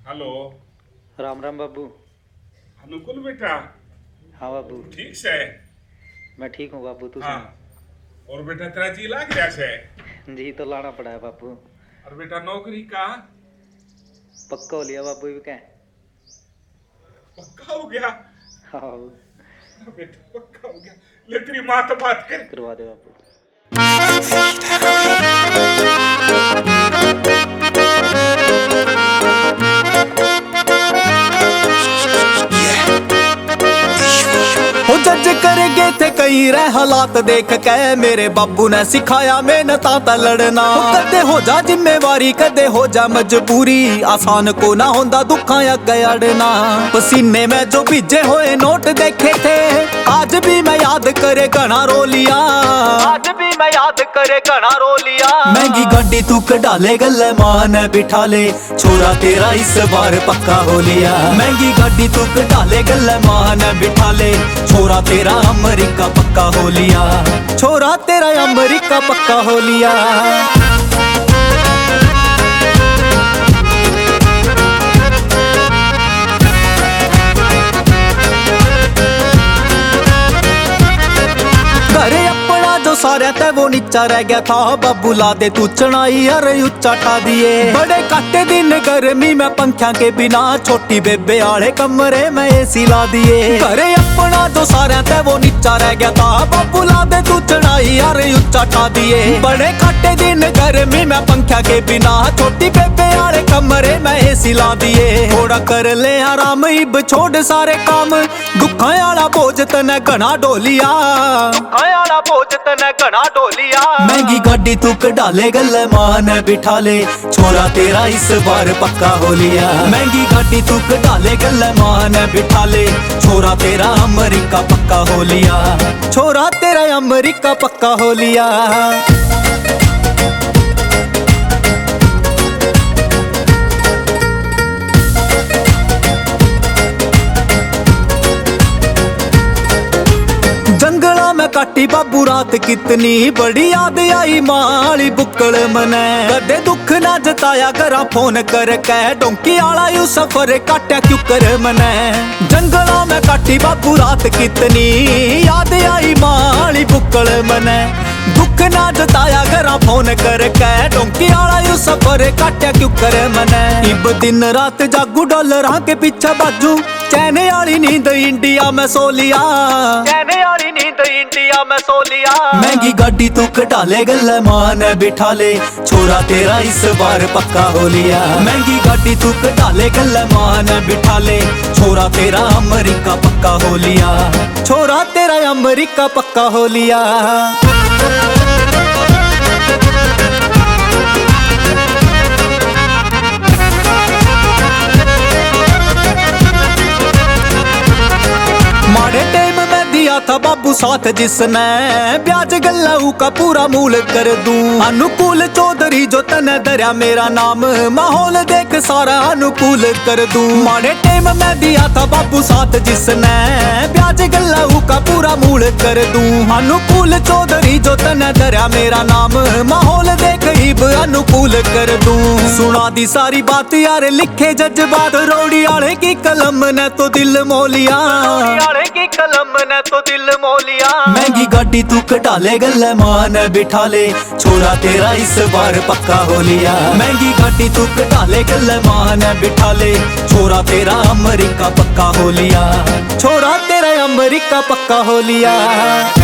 Hello. Ram Ram बाबू। अनुकूल बेटा। हाँ बाबू। ठीक से? मैं ठीक हूँ बाबू, तू हाँ। और बेटा तेरा जी लाग गया से? जी तो लाना पड़ा है बाबू। और बेटा नौकरी का? पक्का हो लिया बाबू भी क्या? पक्का हो गया? हाँ बाबू। बेटा पक्का हो गया। ले तेरी माँ तो बात कर। करवा दे बाबू। हो जज करेंगे थे कई रह हालात देख के मेरे बाबू ने सिखाया मेहनत ता लड़ना। कदे हो जा जिम्मेवारी कदे हो जा मजबूरी, आसान को ना होंदा दुखा अगे अड़ना। पसीने में जो भीजे होए नोट देखे थे, आज भी मैं याद करे घना रो लिया। आज भी मैं याद करे घना रो लिया। महंगी गाड़ी तू कढाले गले मां ने बिठा ले, छोरा तेरा इस बार पक्का हो लिया। महंगी गाड़ी तू कढाले गले मां ने बिठा ले, छोरा तेरा अमेरिका पक्का हो लिया। छोरा तेरा अमेरिका पक्का हो लिया। घरे अपना जो सारे ते वो नीचा रह गया था, बाबू ला दे तू चढ़ाई अरे उच्चा ठा दिए। बड़े काटे दिन गर्मी में पंखा के बिना, छोटी बेबे आले कमरे में एसी ला दिए। घरे अपना जो सारे ते वो नीचा रह गया था, बाबू ला दे तू चढ़ाई अरे उच्चा ठा दिए। बड़े काटे दिन गर्मी में पंखा के बिना, छोटी बेबे आले कमरे में एसी ला दिए। थोड़ा कर ले आराम इब छोड़ सारे काम, दुखा आला बोझ तने घना ढोलिया। आला बोझ तने घना ढोलिया। महंगी गाड़ी तू कढाले गले मां ने बिठा ले, छोरा तेरा इस बार पक्का हो लिया। महंगी गाड़ी तू कढाले गले मां ने बिठा ले, छोरा तेरा अमेरिका पक्का हो लिया। छोरा तेरा अमेरिका पक्का हो लिया। जंगला में काटी बाबू रात कितनी, बड़ी याद आई माली बुक्कल मने। कदे दुख ना जताया करा फोन करके, डोंकी आला यू सफर काटा क्यों कर मने। जंगला में काटी बाबू रात कितनी, याद आई माली बुक्कल मने। दुख ना जताया करा फोन करके, डोंकी आला यू सफर काटा क्यों कर मने। इब दिन रात जागू डॉलर के पीछे बाजू, चैने आली नींद इंडिया में सो लिया। चैने आली नींद इंडिया में सो लिया। महंगी गाड़ी तू कढाले गले मां ने बिठा ले, छोरा तेरा इस बार पक्का हो लिया। महंगी गाड़ी तू कढाले गले मां ने बिठा ले, छोरा तेरा अमेरिका पक्का हो लिया। छोरा तेरा अमेरिका पक्का हो लिया। माड़े टाइम में दिया था बाबू साथ जिसने, ब्याज गल्लाऊ का पूरा मूल कर दूं। अनुकूल चौधरी जो तने दरिया मेरा नाम, माहौल देख सारा अनुकूल कर दूं। माड़े टाइम में दिया था बाबू साथ जिसने, ब्याज गल्लाऊ का पूरा मूल कर दूं। अनुकूल चौधरी जो तने दरिया मेरा नाम, माहौल देख इब अनुकूल कर दूं। सुना दी सारी बात यार लिखे जज्बात, रोड़ी आले की कलम ने तो दिल मोलिया। की कलम ने तो दिल मोलिया। महंगी गाड़ी तू कढाले गले मां ने बिठा ले, छोरा तेरा इस बार पक्का हो लिया। महंगी गाड़ी तू कढाले गले मां ने बिठा ले, छोरा तेरा अमेरिका पक्का हो लिया। छोरा तेरा अमेरिका पक्का हो लिया।